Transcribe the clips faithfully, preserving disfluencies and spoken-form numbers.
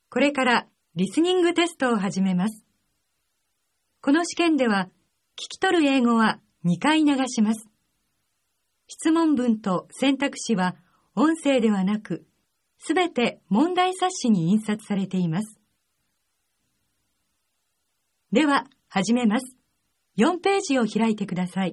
これからリスニングテストを始めます。この試験では、聞き取る英語はにかい流します。質問文と選択肢は音声ではなく、すべて問題冊子に印刷されています。では、始めます。よんページを開いてください。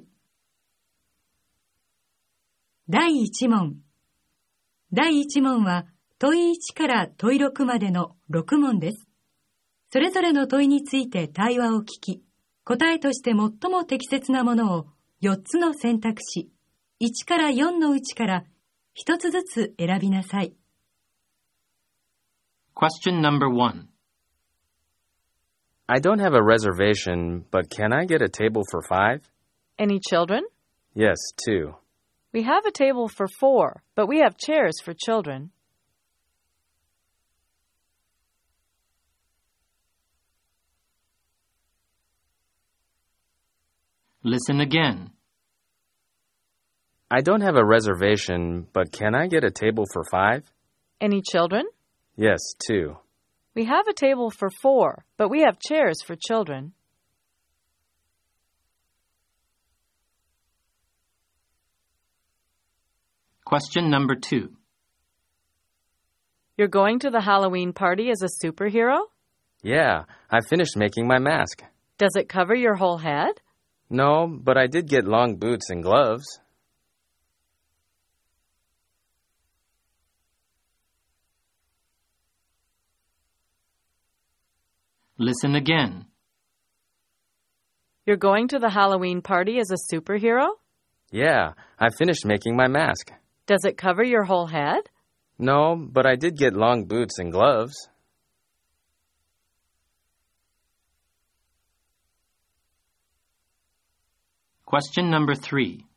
だいいち問。だいいち問は問いいちから問いろくまでのろく問です。それぞれの問いについて対話を聞き、答えとして最も適切なものをよっつの選択肢、いちからよんのうちからひとつずつ選びなさい。 Question number one. I don't have a reservation, but can I get a table for five? Any children? Yes, two. We have a table for four, but we have chairs for children. Listen again. I don't have a reservation, but can I get a table for five? Any children? Yes, two. We have a table for four, but we have chairs for children. Question number two. You're going to the Halloween party as a superhero? Yeah, I finished making my mask. Does it cover your whole head? No, but I did get long boots and gloves. Listen again. You're going to the Halloween party as a superhero? Yeah, I finished making my mask. Does it cover your whole head? No, but I did get long boots and gloves. Question number three.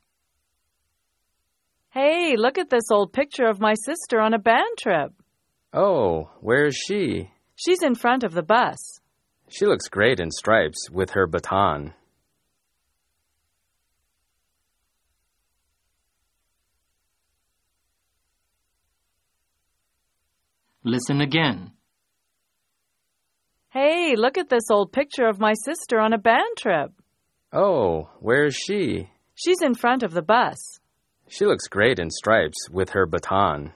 Hey, look at this old picture of my sister on a band trip. Oh, where is she? She's in front of the bus. She looks great in stripes with her baton. Listen again. Hey, look at this old picture of my sister on a band trip. Oh, where is she? She's in front of the bus. She looks great in stripes with her baton.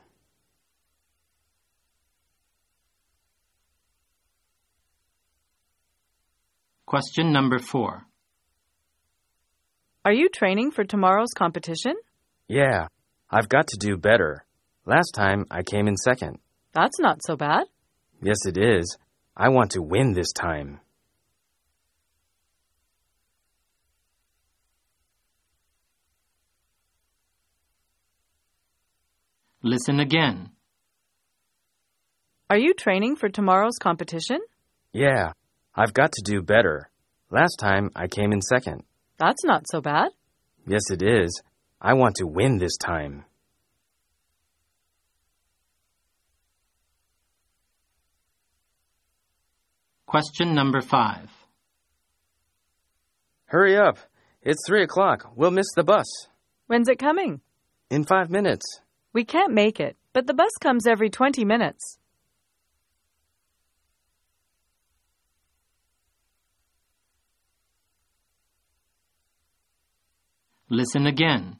Question number four. Are you training for tomorrow's competition? Yeah, I've got to do better. Last time I came in second. That's not so bad. Yes, it is. I want to win this time. Listen again. Are you training for tomorrow's competition? Yeah, I've got to do better. Last time I came in second. That's not so bad. Yes, it is. I want to win this time. Question number five. Hurry up. It's three o'clock. We'll miss the bus. When's it coming? In five minutes. We can't make it, but the bus comes every twenty minutes. Listen again.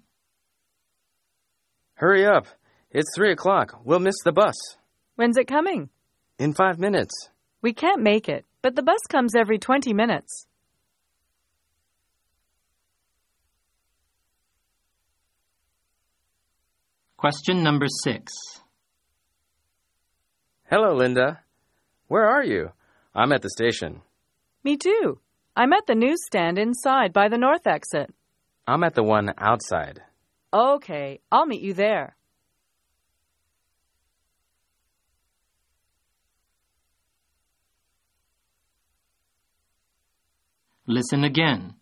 Hurry up. It's three o'clock. We'll miss the bus. When's it coming? In five minutes. We can't make it, but the bus comes every twenty minutes. Question number six. Hello, Linda. Where are you? I'm at the station. Me too. I'm at the newsstand inside by the north exit. I'm at the one outside. Okay, I'll meet you there. Listen again.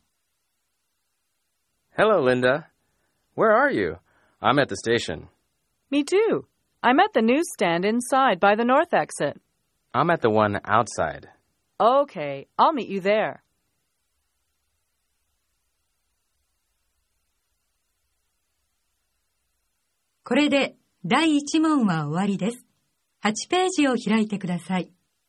Hello, Linda. Where are you? I'm at the station. Me too. I'm at the newsstand inside by the north exit. I'm at the one outside. Okay, I'll meet you there. これでだいいち問は終わりです。はちページを開いてください。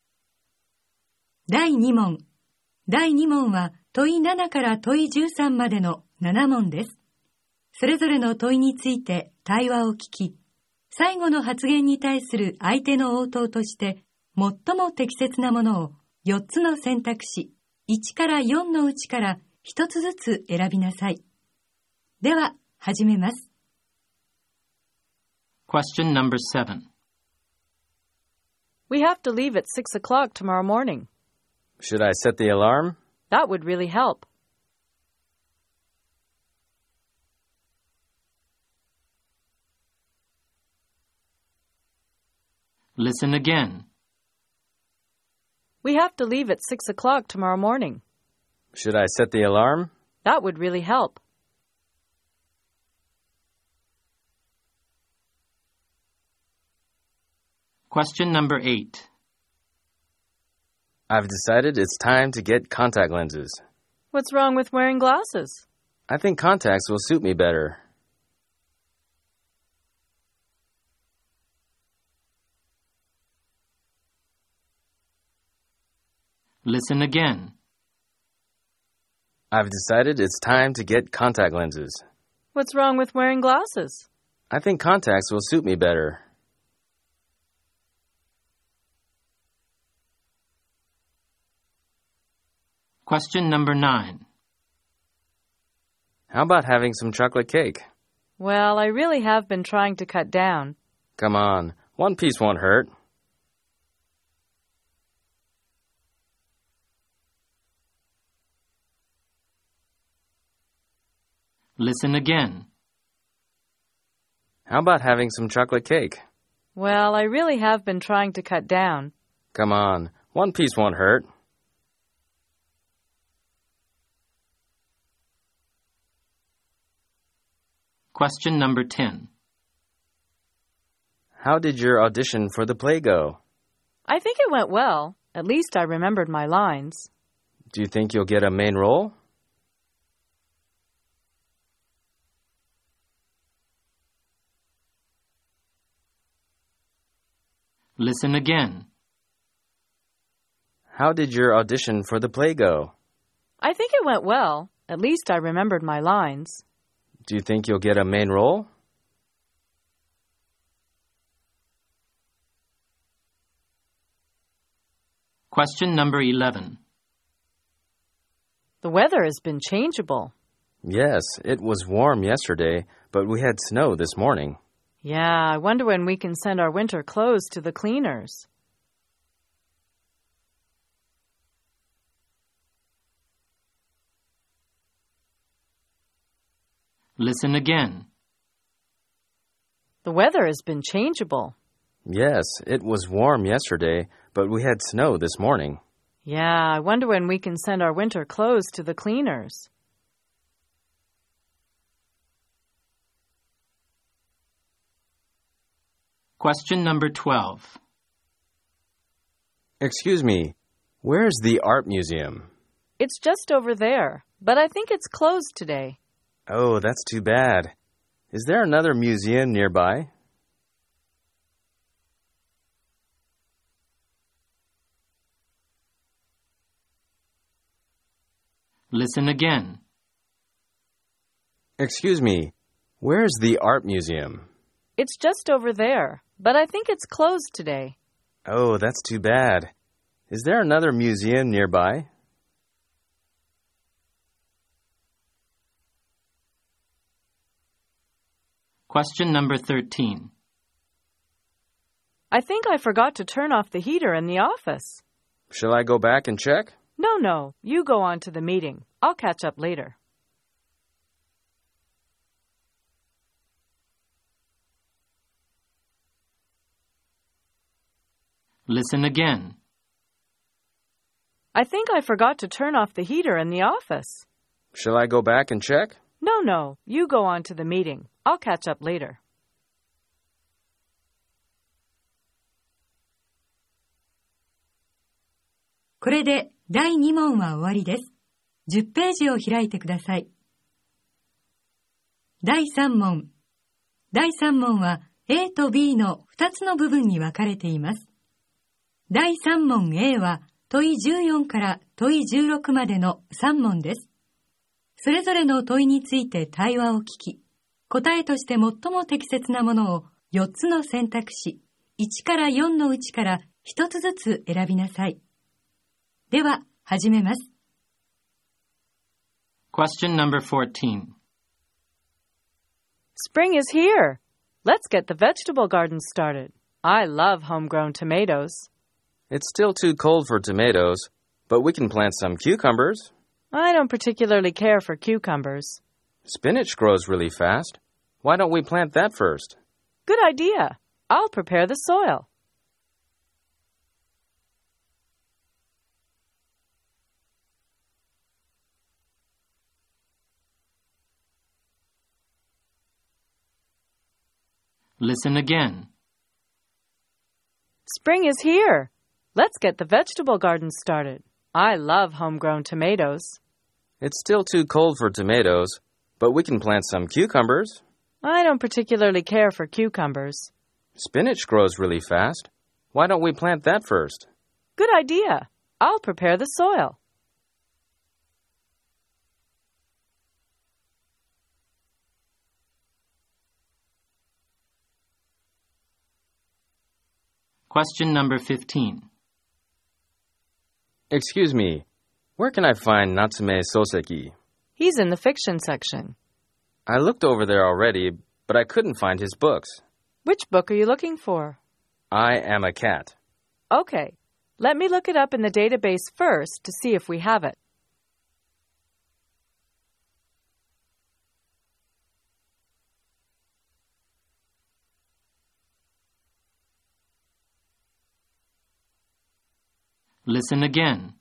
だいに問。だいに問は問いななから問いじゅうさんまでのなな問です。それぞれの問いについて対話を聞き、最後の発言に対する相手の応答として、最も適切なものをよっつの選択肢、いちからよんのうちからひとつずつ選びなさい。では、始めます。 Question number seven. We have to leave at six o'clock tomorrow morning. Should I set the alarm? That would really help. Listen again. We have to leave at six o'clock tomorrow morning. Should I set the alarm? That would really help. Question number eight. I've decided it's time to get contact lenses. What's wrong with wearing glasses? I think contacts will suit me better. Listen again. I've decided it's time to get contact lenses. What's wrong with wearing glasses? I think contacts will suit me better. Question number nine. How about having some chocolate cake? Well, I really have been trying to cut down. Come on, one piece won't hurt. Listen again. How about having some chocolate cake? Well, I really have been trying to cut down. Come on, one piece won't hurt. Question number ten. How did your audition for the play go? I think it went well. At least I remembered my lines. Do you think you'll get a main role? Listen again. How did your audition for the play go? I think it went well. At least I remembered my lines. Do you think you'll get a main role? Question number eleven. The weather has been changeable. Yes, it was warm yesterday, but we had snow this morning. Yeah, I wonder when we can send our winter clothes to the cleaners. Listen again. The weather has been changeable. Yes, it was warm yesterday, but we had snow this morning. Yeah, I wonder when we can send our winter clothes to the cleaners. Question number twelve. Excuse me, where's the art museum? It's just over there, but I think it's closed today. Oh, that's too bad. Is there another museum nearby? Listen again. Excuse me, where's the art museum? It's just over there, but I think it's closed today. Oh, that's too bad. Is there another museum nearby? Question number thirteen. I think I forgot to turn off the heater in the office. Shall I go back and check? No, no, you go on to the meeting. I'll catch up later. Listen again. I think I forgot to turn off the heater in the office. Shall I go back and check? No, no, you go on to the meeting. I'll catch up later. これでだいに問は終わりです。じゅっページを開いてください。だいさん問。だいさん問は A と B のふたつの部分に分かれています。だいさん問 A は問いじゅうよんから問いじゅうろくまでのさん問です。それぞれの問いについて対話を聞き、答えとして最も適切なものをよっつの選択肢、いちからよんのうちからひとつずつ選びなさい。では、始めます。 Question number fourteen. Spring is here. Let's get the vegetable garden started. I love homegrown tomatoes. It's still too cold for tomatoes, but we can plant some cucumbers. I don't particularly care for cucumbers. Spinach grows really fast. Why don't we plant that first? Good idea. I'll prepare the soil. Listen again. Spring is here. Let's get the vegetable garden started. I love homegrown tomatoes. It's still too cold for tomatoes, but we can plant some cucumbers. I don't particularly care for cucumbers. Spinach grows really fast. Why don't we plant that first? Good idea. I'll prepare the soil. Question number fifteen. Excuse me, where can I find Natsume Soseki? He's in the fiction section. I looked over there already, but I couldn't find his books. Which book are you looking for? I Am a Cat. Okay. Let me look it up in the database first to see if we have it. Listen again.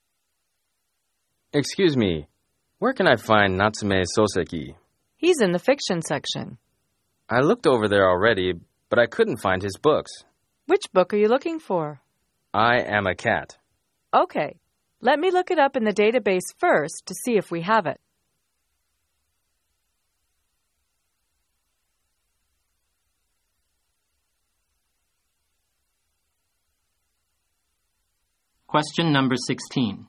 Excuse me, where can I find Natsume Soseki? He's in the fiction section. I looked over there already, but I couldn't find his books. Which book are you looking for? I Am a Cat. Okay. Let me look it up in the database first to see if we have it. Question number sixteen.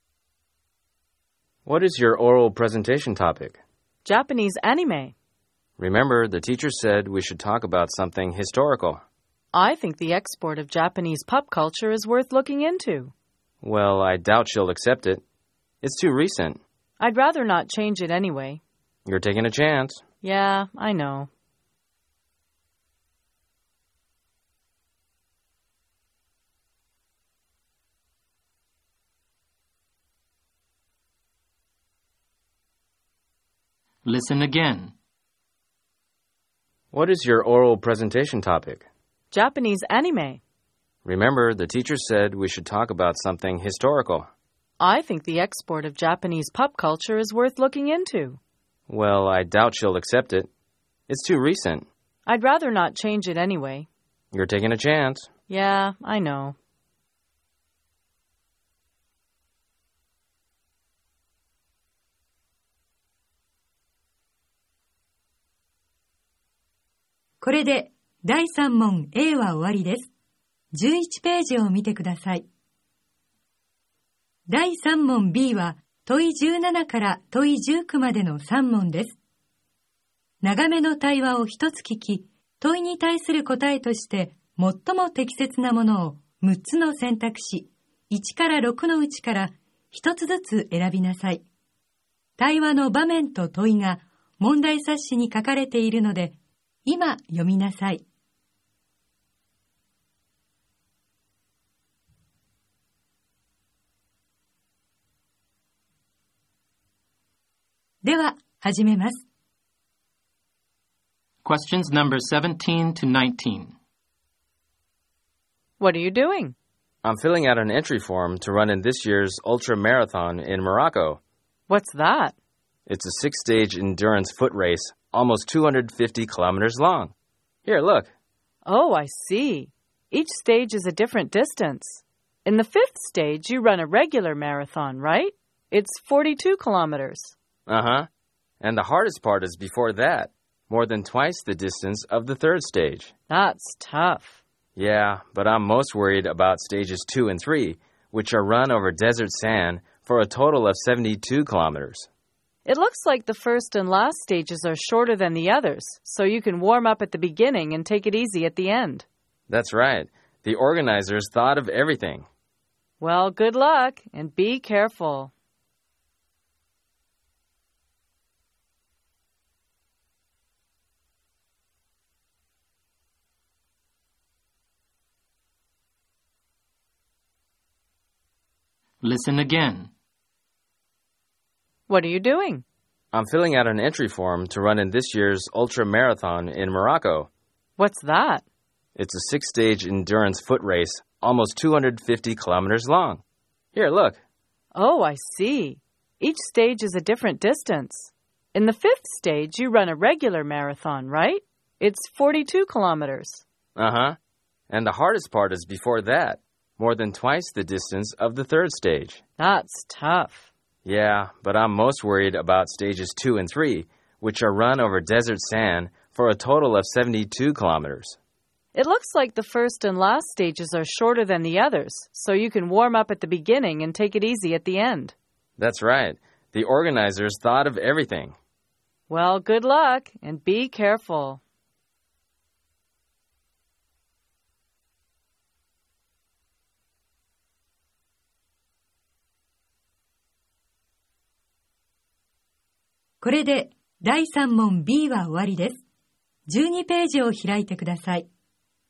What is your oral presentation topic? Japanese anime. Remember, the teacher said we should talk about something historical. I think the export of Japanese pop culture is worth looking into. Well, I doubt she'll accept it. It's too recent. I'd rather not change it anyway. You're taking a chance. Yeah, I know. Listen again. What is your oral presentation topic? Japanese anime. Remember, the teacher said we should talk about something historical. I think the export of Japanese pop culture is worth looking into. Well, I doubt she'll accept it. It's too recent. I'd rather not change it anyway. You're taking a chance. Yeah, I know. 「これでだいさん問 A は終わりです。じゅういちページを見てください。だいさん問 B は問いじゅうななから問いじゅうきゅうまでのさん問です。長めの対話を一つ聞き、問いに対する答えとして最も適切なものをむっつの選択肢、いちからろくのうちからひとつずつ選びなさい。対話の場面と問いが問題冊子に書かれているので、今読みなさい。では、始めます。 Questions number seventeen to nineteen. What are you doing? I'm filling out an entry form to run in this year's ultra marathon in Morocco. What's that? It's a six-stage endurance foot race, almost two hundred fifty kilometers long. Here, look. Oh, I see. Each stage is a different distance. In the fifth stage, you run a regular marathon, right? It's forty-two kilometers. Uh-huh. And the hardest part is before that, more than twice the distance of the third stage. That's tough. Yeah, but I'm most worried about stages two and three, which are run over desert sand for a total of seventy-two kilometers. It looks like the first and last stages are shorter than the others, so you can warm up at the beginning and take it easy at the end. That's right. The organizers thought of everything. Well, good luck, and be careful. Listen again. What are you doing? I'm filling out an entry form to run in this year's ultra marathon in Morocco. What's that? It's a six-stage endurance foot race, almost two hundred fifty kilometers long. Here, look. Oh, I see. Each stage is a different distance. In the fifth stage, you run a regular marathon, right? It's forty-two kilometers. Uh-huh. And the hardest part is before that, more than twice the distance of the third stage. That's tough. Yeah, but I'm most worried about stages two and three, which are run over desert sand for a total of seventy-two kilometers. It looks like the first and last stages are shorter than the others, so you can warm up at the beginning and take it easy at the end. That's right. The organizers thought of everything. Well, good luck, and be careful. 「これでだいさん問 B は終わりです。じゅうにページを開いてください。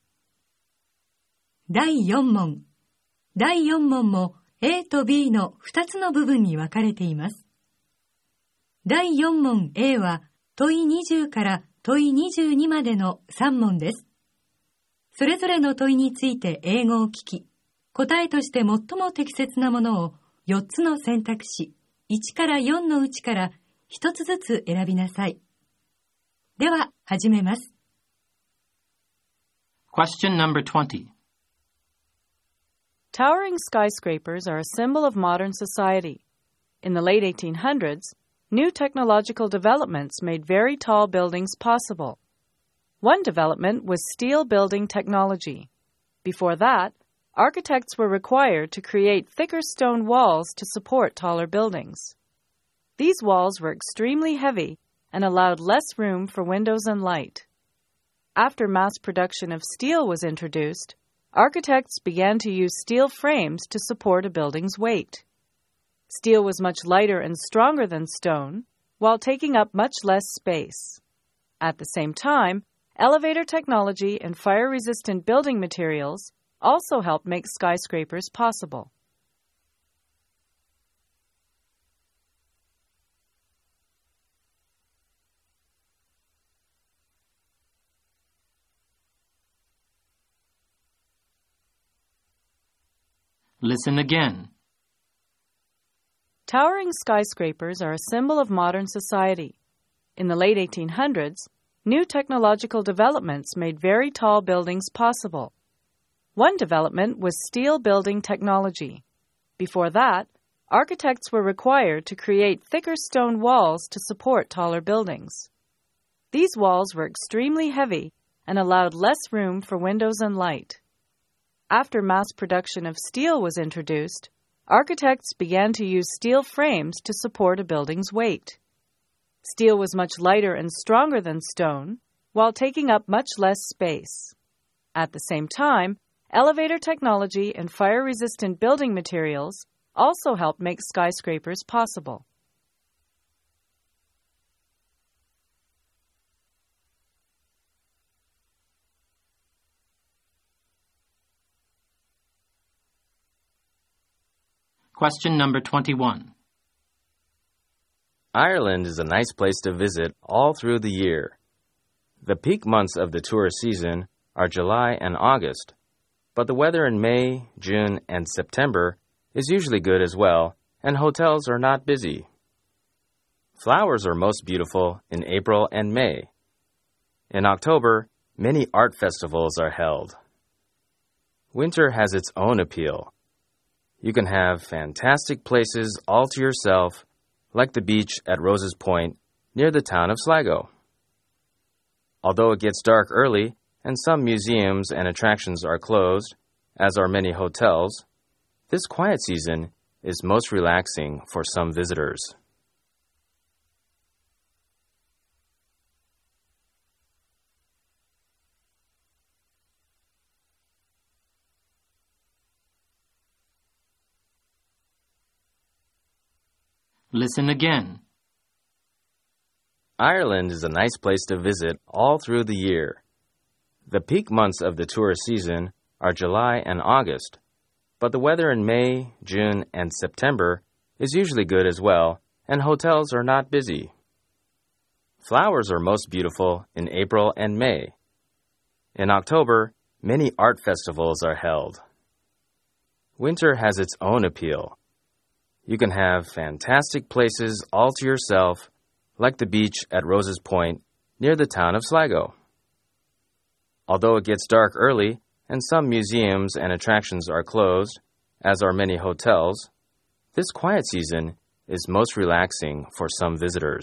だいよん問。だいよん問も A と B のふたつの部分に分かれています。だいよん問 A は問いにじゅうから問いにじゅうにまでのさん問です。それぞれの問いについて英語を聞き、答えとして最も適切なものをよっつの選択肢いちからよんのうちからひとつずつ選びなさい。では、始めます。 Question number twenty. Towering skyscrapers are a symbol of modern society. In the late eighteen hundreds, new technological developments made very tall buildings possible. One development was steel building technology. Before that, architects were required to create thicker stone walls to support taller buildings. These walls were extremely heavy and allowed less room for windows and light. After mass production of steel was introduced, architects began to use steel frames to support a building's weight. Steel was much lighter and stronger than stone, while taking up much less space. At the same time, elevator technology and fire-resistant building materials also helped make skyscrapers possible. Listen again. Towering skyscrapers are a symbol of modern society. In the late eighteen hundreds, new technological developments made very tall buildings possible. One development was steel building technology. Before that, architects were required to create thicker stone walls to support taller buildings. These walls were extremely heavy and allowed less room for windows and light. After mass production of steel was introduced, architects began to use steel frames to support a building's weight. Steel was much lighter and stronger than stone, while taking up much less space. At the same time, elevator technology and fire-resistant building materials also helped make skyscrapers possible. Question number twenty-one. Ireland is a nice place to visit all through the year. The peak months of the tourist season are July and August, but the weather in May, June, and September is usually good as well, and hotels are not busy. Flowers are most beautiful in April and May. In October, many art festivals are held. Winter has its own appeal. You can have fantastic places all to yourself, like the beach at Rose's Point near the town of Sligo. Although it gets dark early and some museums and attractions are closed, as are many hotels, This quiet season is most relaxing for some visitors. Listen again. Ireland is a nice place to visit all through the year. The peak months of the tourist season are July and August, but the weather in May, June, and September is usually good as well, and hotels are not busy. Flowers are most beautiful in April and May. In October, many art festivals are held. Winter has its own appeal. You can have fantastic places all to yourself, like the beach at Roses Point near the town of Sligo. Although it gets dark early and some museums and attractions are closed, as are many hotels, this quiet season is most relaxing for some visitors.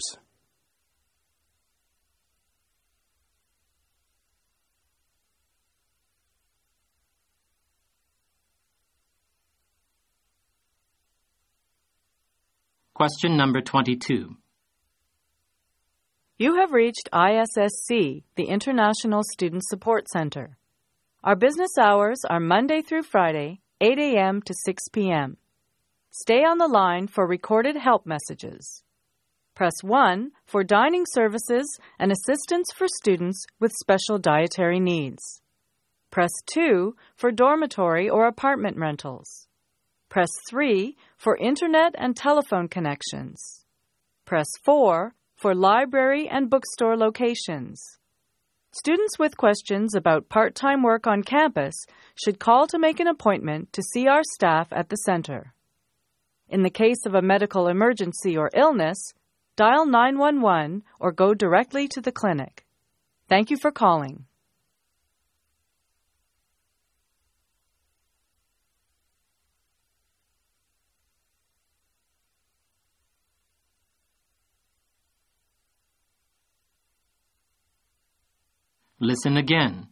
Question number twenty-two. You have reached I S S C, the International Student Support Center. Our business hours are Monday through Friday, eight a.m. to six p.m. Stay on the line for recorded help messages. Press one for dining services and assistance for students with special dietary needs. Press two for dormitory or apartment rentals. Press three for internet and telephone connections. Press four for library and bookstore locations. Students with questions about part-time work on campus should call to make an appointment to see our staff at the center. In the case of a medical emergency or illness, dial nine one one or go directly to the clinic. Thank you for calling. Listen again.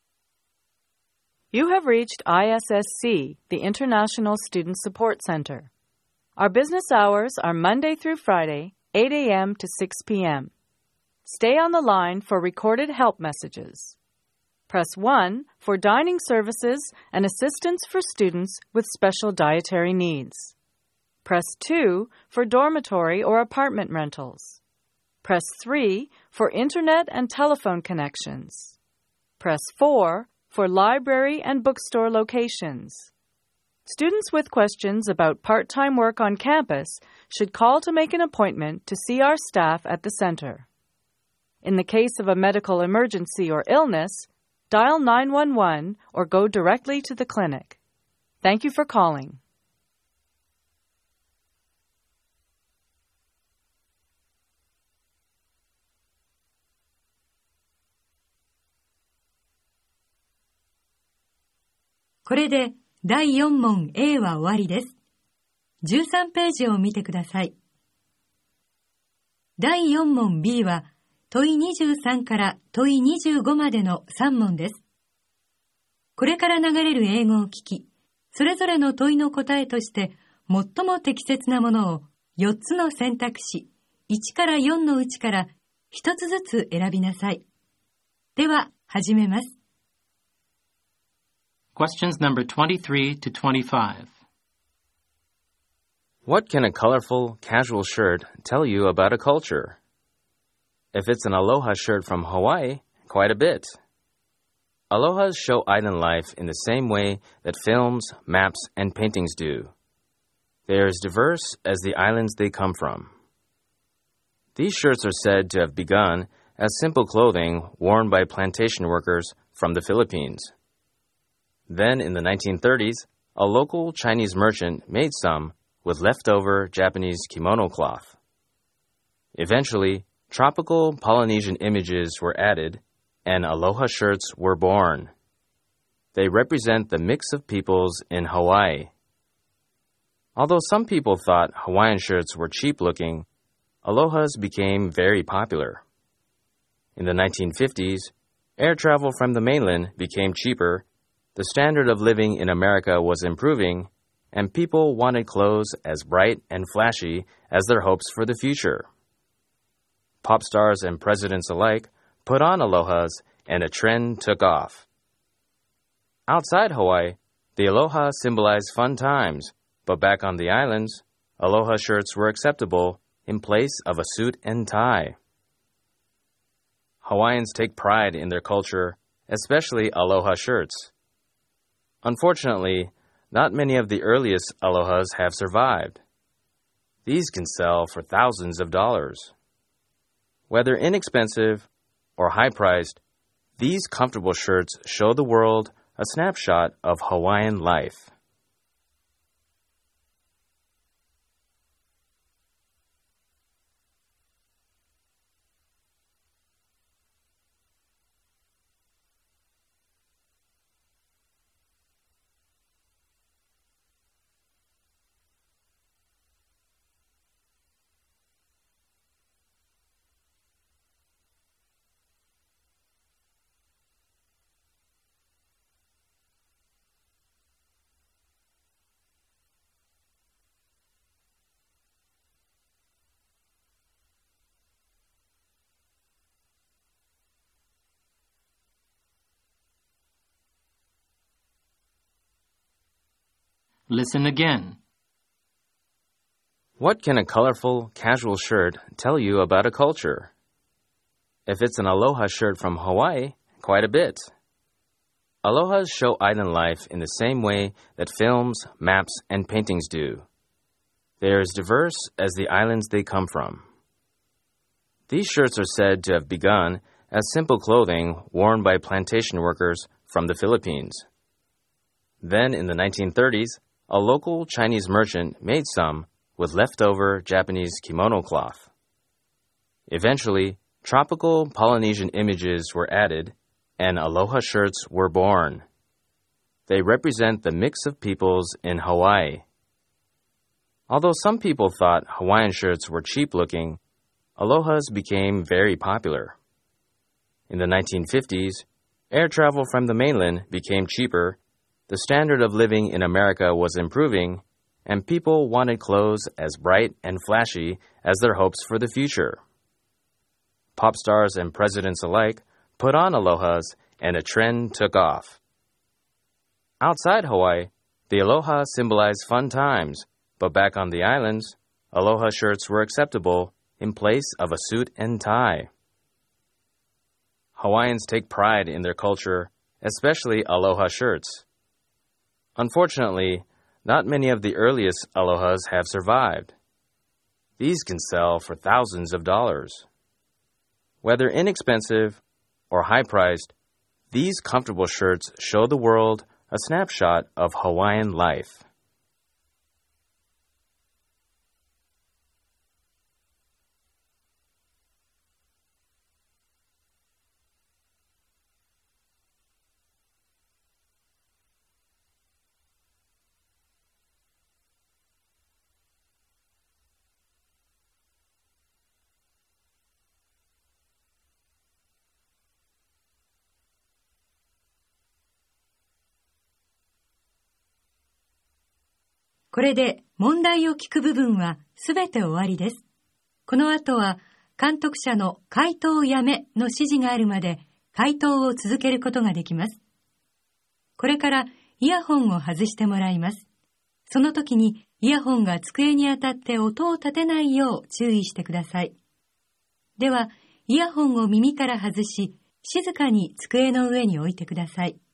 You have reached I S S C, the International Student Support Center. Our business hours are Monday through Friday, eight a.m. to six p.m. Stay on the line for recorded help messages. Press one for dining services and assistance for students with special dietary needs. Press two for dormitory or apartment rentals. Press three for internet and telephone connections. Press four for library and bookstore locations. Students with questions about part-time work on campus should call to make an appointment to see our staff at the center. In the case of a medical emergency or illness, dial nine one one or go directly to the clinic. Thank you for calling. これでだいよん問 A は終わりです。じゅうさんページを見てください。だいよん問 B は問いにじゅうさんから問いにじゅうごまでのさん問です。これから流れる英語を聞き、それぞれの問いの答えとして最も適切なものをよっつの選択肢いちからよんのうちからひとつずつ選びなさい。では始めます。 Questions number twenty-three to twenty-five. What can a colorful, casual shirt tell you about a culture? If it's an aloha shirt from Hawaii, quite a bit. Alohas show island life in the same way that films, maps, and paintings do. They are as diverse as the islands they come from. These shirts are said to have begun as simple clothing worn by plantation workers from the Philippines. Then, in the nineteen thirties, a local Chinese merchant made some with leftover Japanese kimono cloth. Eventually, tropical Polynesian images were added, and aloha shirts were born. They represent the mix of peoples in Hawaii. Although some people thought Hawaiian shirts were cheap-looking, alohas became very popular. In the nineteen fifties, air travel from the mainland became cheaper, the standard of living in America was improving, and people wanted clothes as bright and flashy as their hopes for the future. Pop stars and presidents alike put on alohas, and a trend took off. Outside Hawaii, the aloha symbolized fun times, but back on the islands, aloha shirts were acceptable in place of a suit and tie. Hawaiians take pride in their culture, especially aloha shirts. Unfortunately, not many of the earliest alohas have survived. These can sell for thousands of dollars. Whether inexpensive or high-priced, these comfortable shirts show the world a snapshot of Hawaiian life. Listen again. What can a colorful, casual shirt tell you about a culture? If it's an aloha shirt from Hawaii, quite a bit. Alohas show island life in the same way that films, maps, and paintings do. They are as diverse as the islands they come from. These shirts are said to have begun as simple clothing worn by plantation workers from the Philippines. Then, in the nineteen thirties, a local Chinese merchant made some with leftover Japanese kimono cloth. Eventually, tropical Polynesian images were added, and aloha shirts were born. They represent the mix of peoples in Hawaii. Although some people thought Hawaiian shirts were cheap-looking, alohas became very popular. In the nineteen fifties, air travel from the mainland became cheaper, the standard of living in America was improving, and people wanted clothes as bright and flashy as their hopes for the future. Pop stars and presidents alike put on alohas, and a trend took off. Outside Hawaii, the aloha symbolized fun times, but back on the islands, aloha shirts were acceptable in place of a suit and tie. Hawaiians take pride in their culture, especially aloha shirts. Unfortunately, not many of the earliest alohas have survived. These can sell for thousands of dollars. Whether inexpensive or high-priced, these comfortable shirts show the world a snapshot of Hawaiian life. これで問題を聞く部分はすべて終わりです。この後は監督者の回答をやめの指示があるまで回答を続けることができます。これからイヤホンを外してもらいます。その時にイヤホンが机に当たって音を立てないよう注意してください。では、イヤホンを耳から外し、静かに机の上に置いてください。